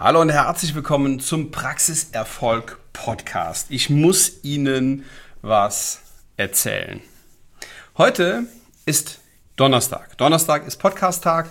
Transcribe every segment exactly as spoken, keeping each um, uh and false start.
Hallo und herzlich willkommen zum Praxiserfolg Podcast. Ich muss Ihnen was erzählen. Heute ist Donnerstag. Donnerstag ist Podcast-Tag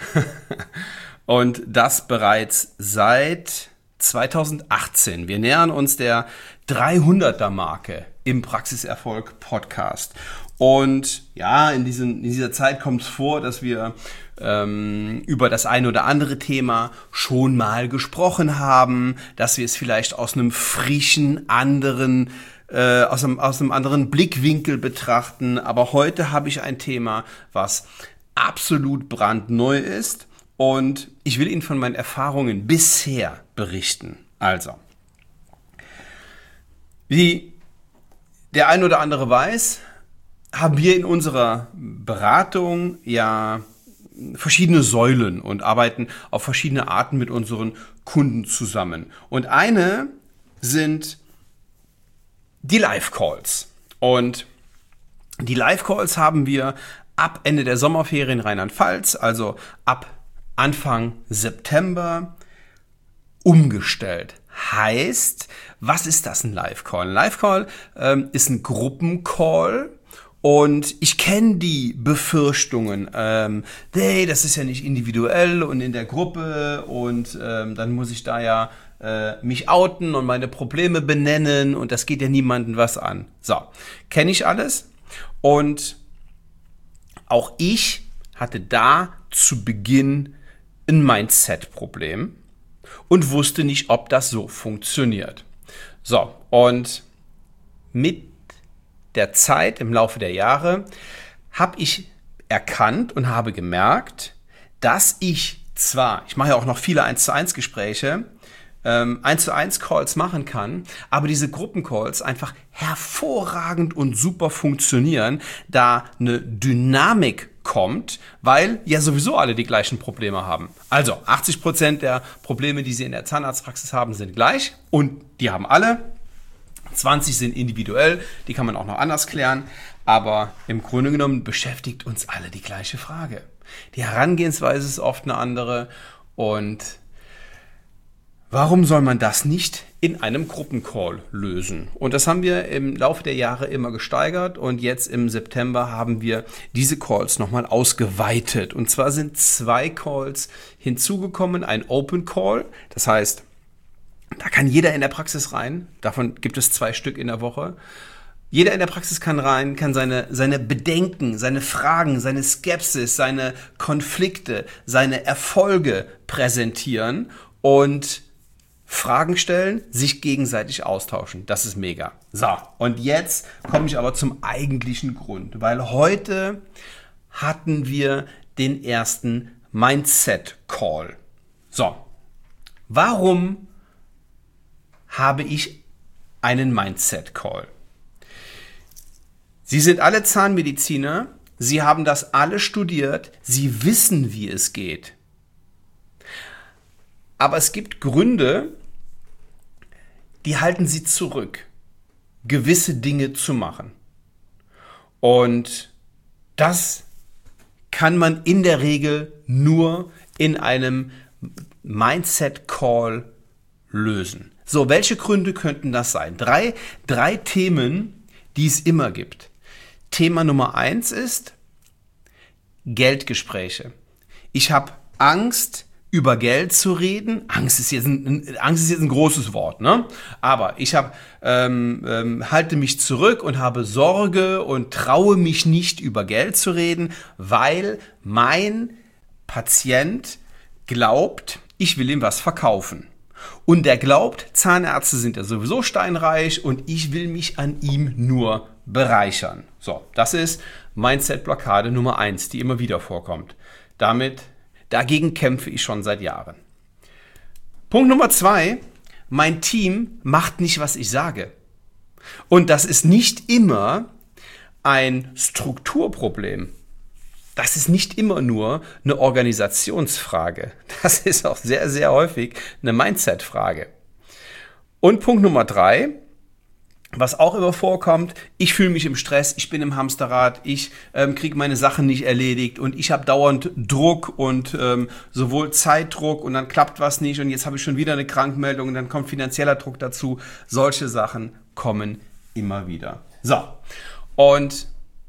und das bereits seit zweitausendachtzehn. Wir nähern uns der dreihunderter-Marke im Praxiserfolg Podcast. Und ja, in, diesen, in dieser Zeit kommt es vor, dass wir ähm, über das eine oder andere Thema schon mal gesprochen haben, dass wir es vielleicht aus einem frischen, anderen, äh, aus, einem, aus einem anderen Blickwinkel betrachten. Aber heute habe ich ein Thema, was absolut brandneu ist. Und ich will Ihnen von meinen Erfahrungen bisher berichten. Also, wie der ein oder andere weiß, haben wir in unserer Beratung ja verschiedene Säulen und arbeiten auf verschiedene Arten mit unseren Kunden zusammen. Und eine sind die Live-Calls. Und die Live-Calls haben wir ab Ende der Sommerferien Rheinland-Pfalz, also ab Anfang September, umgestellt. Heißt, was ist das, ein Live-Call? Ein Live-Call ähm, ist ein Gruppencall. Und ich kenne die Befürchtungen, ähm, hey, das ist ja nicht individuell und in der Gruppe und ähm, dann muss ich da ja äh, mich outen und meine Probleme benennen und das geht ja niemandem was an. So, kenne ich alles und auch ich hatte da zu Beginn ein Mindset-Problem und wusste nicht, ob das so funktioniert. So, und mit der Zeit, im Laufe der Jahre, habe ich erkannt und habe gemerkt, dass ich zwar, ich mache ja auch noch viele eins zu eins Gespräche, ähm, eins zu eins Calls machen kann, aber diese Gruppencalls einfach hervorragend und super funktionieren, da eine Dynamik kommt, weil ja sowieso alle die gleichen Probleme haben. Also achtzig Prozent der Probleme, die Sie in der Zahnarztpraxis haben, sind gleich und die haben alle. zwanzig sind individuell, die kann man auch noch anders klären, aber im Grunde genommen beschäftigt uns alle die gleiche Frage. Die Herangehensweise ist oft eine andere und warum soll man das nicht in einem Gruppencall lösen? Und das haben wir im Laufe der Jahre immer gesteigert und jetzt im September haben wir diese Calls nochmal ausgeweitet. Und zwar sind zwei Calls hinzugekommen, ein Open Call, das heißt, da kann jeder in der Praxis rein. Davon gibt es zwei Stück in der Woche. Jeder in der Praxis kann rein, kann seine, seine Bedenken, seine Fragen, seine Skepsis, seine Konflikte, seine Erfolge präsentieren und Fragen stellen, sich gegenseitig austauschen. Das ist mega. So, und jetzt komme ich aber zum eigentlichen Grund, weil heute hatten wir den ersten Mindset-Call. So, warum habe ich einen Mindset-Call? Sie sind alle Zahnmediziner, Sie haben das alle studiert, Sie wissen, wie es geht. Aber es gibt Gründe, die halten Sie zurück, gewisse Dinge zu machen. Und das kann man in der Regel nur in einem Mindset-Call lösen. So, welche Gründe könnten das sein? Drei, drei Themen, die es immer gibt. Thema Nummer eins ist Geldgespräche. Ich habe Angst, über Geld zu reden. Angst ist jetzt ein, Angst ist jetzt ein großes Wort, ne? Aber ich habe ähm, ähm, halte mich zurück und habe Sorge und traue mich nicht, über Geld zu reden, weil mein Patient glaubt, ich will ihm was verkaufen. Und der glaubt, Zahnärzte sind ja sowieso steinreich und ich will mich an ihm nur bereichern. So, das ist Mindset-Blockade Nummer eins, die immer wieder vorkommt. Damit, dagegen kämpfe ich schon seit Jahren. Punkt Nummer zwei, mein Team macht nicht, was ich sage. Und das ist nicht immer ein Strukturproblem. Das ist nicht immer nur eine Organisationsfrage. Das ist auch sehr, sehr häufig eine Mindset-Frage. Und Punkt Nummer drei, Was auch immer vorkommt, ich fühle mich im Stress, ich bin im Hamsterrad, ich ähm, kriege meine Sachen nicht erledigt und ich habe dauernd Druck und ähm, sowohl Zeitdruck und dann klappt was nicht und jetzt habe ich schon wieder eine Krankmeldung und dann kommt finanzieller Druck dazu. Solche Sachen kommen immer wieder. So, und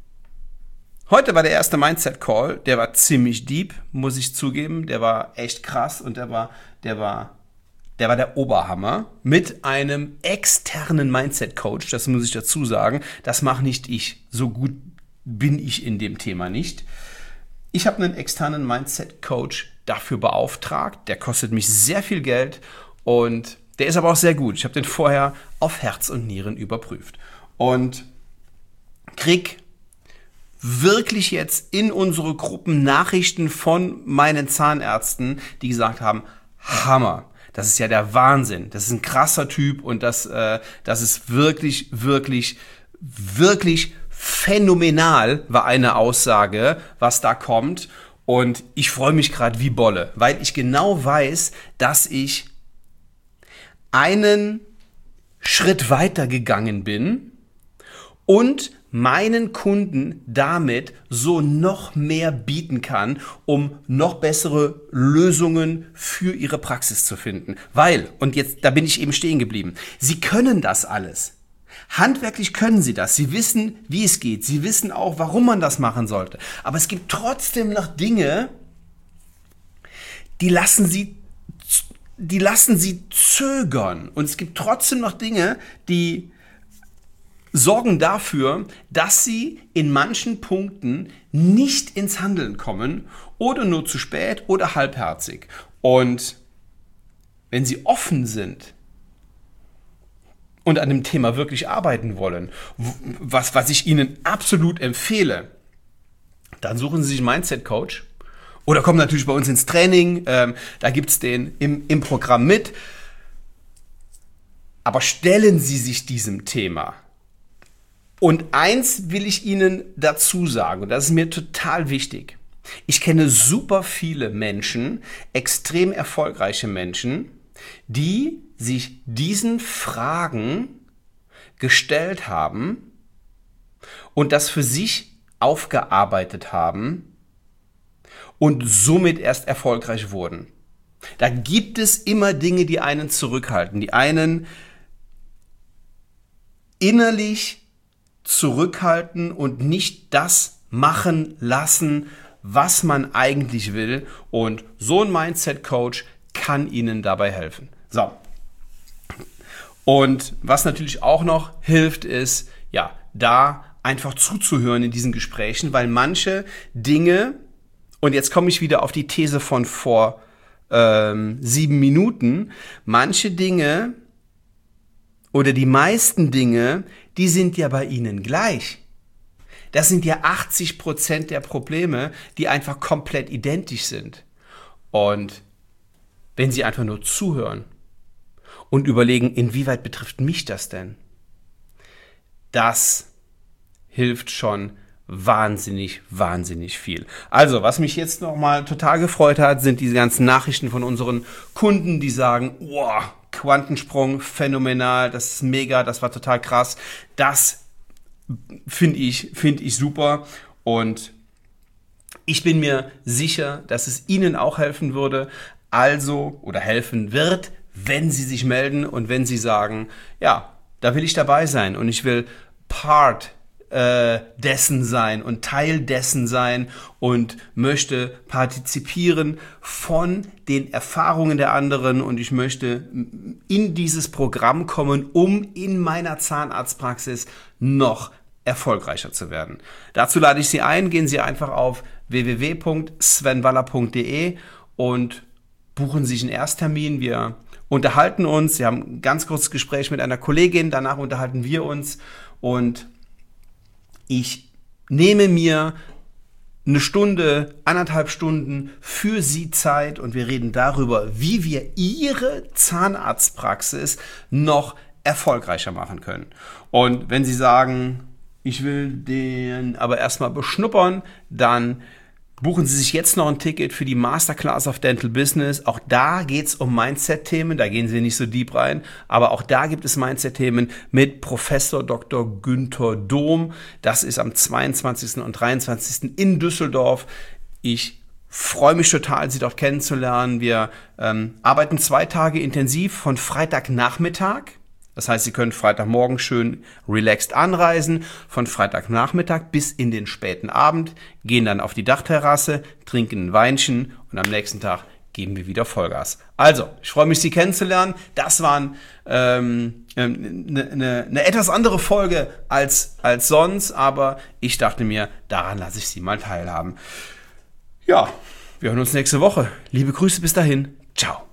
heute war der erste Mindset-Call, der war ziemlich deep, muss ich zugeben, der war echt krass und der war, der war Der war der Oberhammer mit einem externen Mindset-Coach, das muss ich dazu sagen. Das mache nicht ich. So gut bin ich in dem Thema nicht. Ich habe einen externen Mindset-Coach dafür beauftragt. Der kostet mich sehr viel Geld und der ist aber auch sehr gut. Ich habe den vorher auf Herz und Nieren überprüft. Und krieg wirklich jetzt in unsere Gruppen Nachrichten von meinen Zahnärzten, die gesagt haben, Hammer. Das ist ja der Wahnsinn. Das ist ein krasser Typ und das, äh, das ist wirklich, wirklich, wirklich phänomenal, war eine Aussage, was da kommt. Und ich freue mich gerade wie Bolle, weil ich genau weiß, dass ich einen Schritt weiter gegangen bin und meinen Kunden damit so noch mehr bieten kann, um noch bessere Lösungen für ihre Praxis zu finden. Weil, und jetzt, da bin ich eben stehen geblieben, sie können das alles. Handwerklich können sie das. Sie wissen, wie es geht. Sie wissen auch, warum man das machen sollte. Aber es gibt trotzdem noch Dinge, die lassen sie, die lassen sie zögern. Und es gibt trotzdem noch Dinge, die sorgen dafür, dass sie in manchen Punkten nicht ins Handeln kommen oder nur zu spät oder halbherzig. Und wenn sie offen sind und an dem Thema wirklich arbeiten wollen, was, was ich ihnen absolut empfehle, dann suchen sie sich einen Mindset-Coach oder kommen natürlich bei uns ins Training. Ähm, da gibt es den im, im Programm mit. Aber stellen Sie sich diesem Thema. Und eins will ich Ihnen dazu sagen, und das ist mir total wichtig. Ich kenne super viele Menschen, extrem erfolgreiche Menschen, die sich diesen Fragen gestellt haben und das für sich aufgearbeitet haben und somit erst erfolgreich wurden. Da gibt es immer Dinge, die einen zurückhalten, die einen innerlich zurückhalten und nicht das machen lassen, was man eigentlich will. Und so ein Mindset-Coach kann Ihnen dabei helfen. So. Und was natürlich auch noch hilft, ist, ja, da einfach zuzuhören in diesen Gesprächen, weil manche Dinge, und jetzt komme ich wieder auf die These von vor ähm, sieben Minuten, manche Dinge oder die meisten Dinge, die sind ja bei Ihnen gleich. Das sind ja achtzig Prozent der Probleme, die einfach komplett identisch sind. Und wenn Sie einfach nur zuhören und überlegen, inwieweit betrifft mich das denn? Das hilft schon wahnsinnig, wahnsinnig viel. Also, was mich jetzt nochmal total gefreut hat, sind diese ganzen Nachrichten von unseren Kunden, die sagen, wow, Quantensprung, phänomenal, das ist mega, das war total krass. Das finde ich, finde ich super und ich bin mir sicher, dass es Ihnen auch helfen würde, also oder helfen wird, wenn Sie sich melden und wenn Sie sagen, ja, da will ich dabei sein und ich will Part äh, dessen sein und Teil dessen sein und möchte partizipieren von den Erfahrungen der anderen und ich möchte in dieses Programm kommen, um in meiner Zahnarztpraxis noch erfolgreicher zu werden. Dazu lade ich Sie ein, gehen Sie einfach auf w w w punkt sven waller punkt d e und buchen sich einen Ersttermin. Wir unterhalten uns, Sie haben ein ganz kurzes Gespräch mit einer Kollegin, danach unterhalten wir uns und ich nehme mir eine Stunde, anderthalb Stunden für Sie Zeit und wir reden darüber, wie wir Ihre Zahnarztpraxis noch erfolgreicher machen können. Und wenn Sie sagen, ich will den aber erstmal beschnuppern, dann Buchen Sie sich jetzt noch ein Ticket für die Masterclass of Dental Business. Auch da geht es um Mindset-Themen, da gehen Sie nicht so deep rein, aber auch da gibt es Mindset-Themen mit Professor Doktor Günther Dohm. Das ist am zweiundzwanzigsten und dreiundzwanzigsten in Düsseldorf. Ich freue mich total, Sie dort kennenzulernen. Wir ähm, arbeiten zwei Tage intensiv von Freitagnachmittag. Das heißt, Sie können Freitagmorgen schön relaxed anreisen, von Freitagnachmittag bis in den späten Abend, gehen dann auf die Dachterrasse, trinken ein Weinchen und am nächsten Tag geben wir wieder Vollgas. Also, ich freue mich, Sie kennenzulernen. Das war eine ähm, ne, ne, ne etwas andere Folge als, als sonst, aber ich dachte mir, daran lasse ich Sie mal teilhaben. Ja, wir hören uns nächste Woche. Liebe Grüße bis dahin. Ciao.